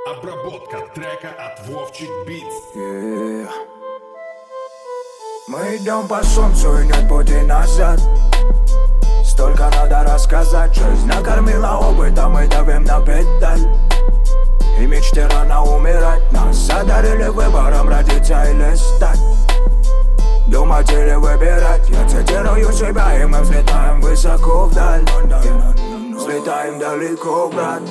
Обработка трека от Вовчик Битс. Мы идем по солнцу и нет пути назад. Столько надо рассказать. Жизнь накормила опытом, мы давим на педаль. И мечте рано умирать. Нас одарили выбором, родиться или стать. Думать или выбирать. Я цитирую себя, и мы взлетаем высоко вдаль. Взлетаем далеко, брат.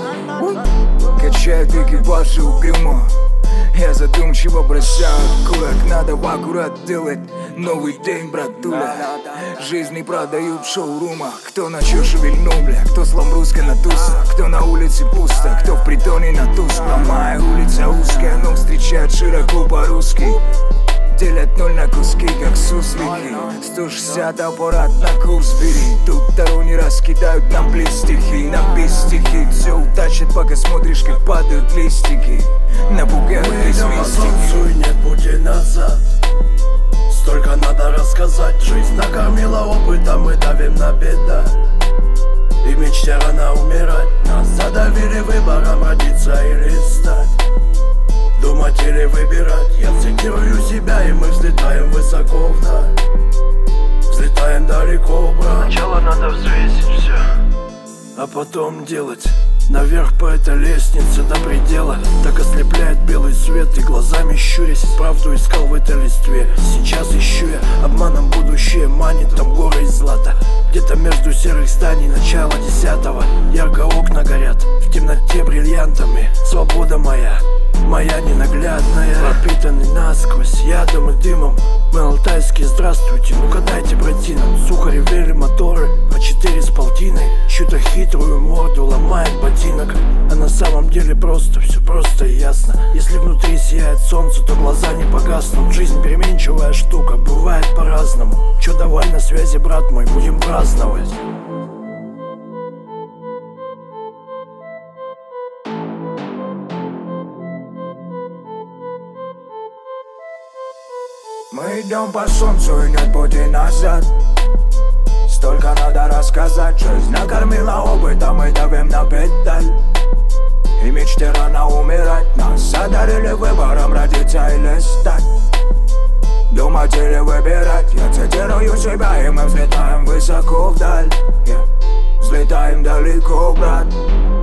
Качает экипаж и угрюмо. Я задумчиво бросаю курок. Надо в аккурат делать новый день, братуля. Жизнь не продают в шоурумах. Кто на чё шевельнул, бля, кто с ламбруской на тусах. Кто на улице пусто, кто в притоне на тусклом. Моя улица узкая, но встречает широко по-русски. Делят ноль на куски, как суслики. 160 аппарат на курс бери. Тут таро не раскидают нам плит стихи. На бис стихи все утащит, пока смотришь, как падают листики. Напугают без мистики. И нет пути назад. Столько надо рассказать. Жизнь накормила опытом, мы давим на педаль. И мечте рано умирать. Нас задавили выбором, родиться или стать. Думать или выбирать. Я цитирую себя, и мы взлетаем высоко вдаль. Взлетаем далеко, брат. Сначала надо взвесить все, а потом делать. Наверх по этой лестнице до предела. Так ослепляет белый свет, и глазами щурясь правду искал в этой листве. Сейчас ищу я обманом будущее, манит там горы из злата. Где-то между серых зданий начало 10-го. Ярко окна горят, в темноте бриллиантами. Свобода моя, моя ненаглядная. Пропитанный насквозь ядом и дымом. Мы алтайские, здравствуйте, ну-ка дайте пройти нам. Сухо ревели моторы, А4 с полтиной. Чью-то хитрую морду ломает ботинок. А на самом деле просто, все просто и ясно. Если внутри сияет солнце, то глаза не погаснут. Жизнь переменчивая штука, бывает по-разному. Чё, давай на связи, брат мой, будем праздновать. Мы идем по солнцу и нет пути назад. Столько надо рассказать. Жизнь накормила опытом, мы давим на педаль. И мечте рано умирать. Нас одарили выбором, родиться или стать. Думать или выбирать. Я цитирую себя, и мы взлетаем высоко вдаль. Взлетаем далеко, брат.